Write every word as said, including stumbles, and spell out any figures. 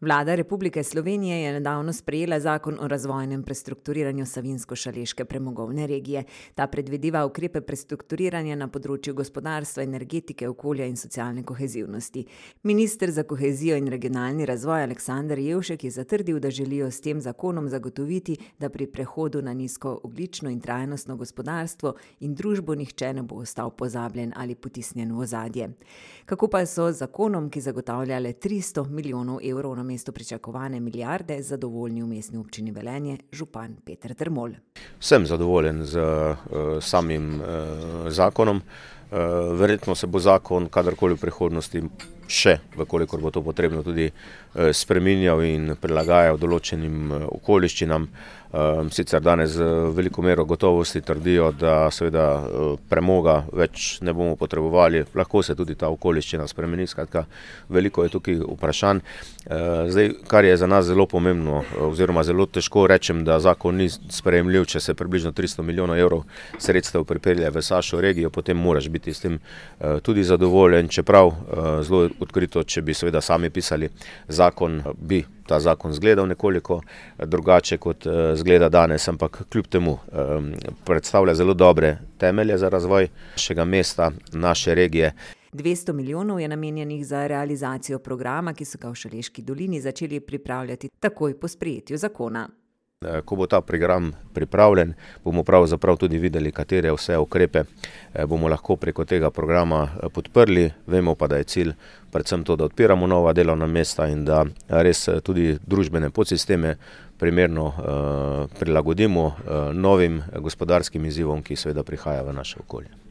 Vlada Republike Slovenije je nedavno sprejela zakon o razvojnem prestrukturiranju Savinjsko-Šaleške premogovne regije. Ta predvideva ukrepe prestrukturiranja na področju gospodarstva, energetike, okolja in socialne kohezivnosti. Minister za kohezijo in regionalni razvoj Aleksander Jevšek je zatrdil, da želijo s tem zakonom zagotoviti, da pri prehodu na nizkoogljično in trajnostno gospodarstvo in družbo nihče ne bo ostal pozabljen ali potisnjen v ozadje. Kako pa so z zakonom, ki zagotavlja le tristo milijonov evrov na mesto pričakovane milijarde, zadovoljni v Mestni občini Velenje župan Peter Dermol. Sem zadovoljen z uh, samim uh, zakonom. Uh, verjetno se bo zakon kadarkoli v prihodnosti še, vkolikor bo to potrebno, tudi uh, spreminjal in prilagajal določenim uh, okoliščinam. Uh, sicer danes z veliko mero gotovosti trdijo, da seveda uh, premoga več ne bomo potrebovali, lahko se tudi ta okoliščina spremeni, skratka veliko je tukaj vprašanj. Uh, zdaj, kar je za nas zelo pomembno, oziroma zelo težko rečem, da zakon ni sprejemljiv, če se približno tristo milijonov evrov sredstev pripelje v sašo regijo, potem moraš biti s tem uh, tudi zadovoljen, čeprav uh, zelo odkrito, če bi seveda sami pisali zakon, bi ta zakon zgledal nekoliko drugače kot zgleda danes, ampak kljub temu predstavlja zelo dobre temelje za razvoj našega mesta, naše regije. dvesto milijonov je namenjenih za realizacijo programa, ki so ga v Šaleški dolini začeli pripravljati takoj po sprejetju zakona. Ko bo ta program pripravljen, bomo pravzaprav tudi videli, katere vse ukrepe bomo lahko preko tega programa podprli. Vemo pa, da je cilj predvsem to, da odpiramo nova delovna mesta in da res tudi družbene podsisteme primerno prilagodimo novim gospodarskim izzivom, ki seveda prihaja v naše okolje.